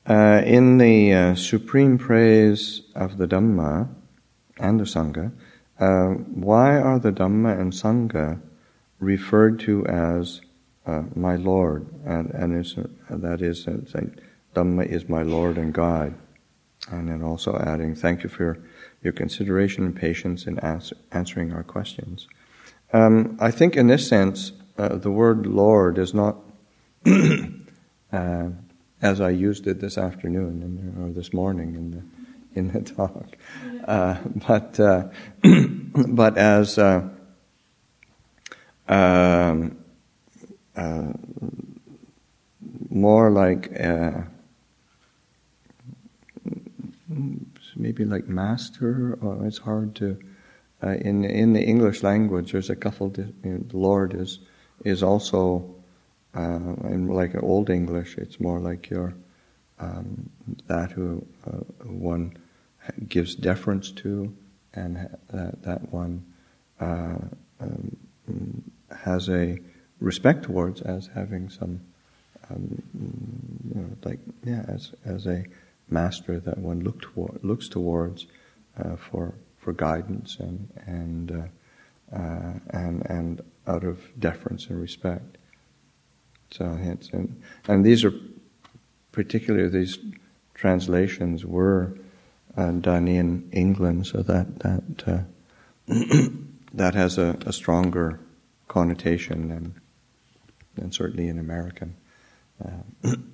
In the supreme praise of the Dhamma and the Sangha, why are the Dhamma and Sangha referred to as my Lord? And that is saying, Dhamma is my Lord and guide. And then also adding, thank you for your consideration and patience in answering our questions. I think in this sense, the word Lord is not, as I used it this afternoon or this morning in the talk, but as more like maybe like master, or it's hard to. In the English language, there's a couple. The Lord is also in like Old English. It's more like your that who one gives deference to, and that one has a respect towards as having some, as a master that one looks towards for guidance and out of deference and respect. So and these are particularly these translations were done in England, so that that has a stronger connotation than certainly in American.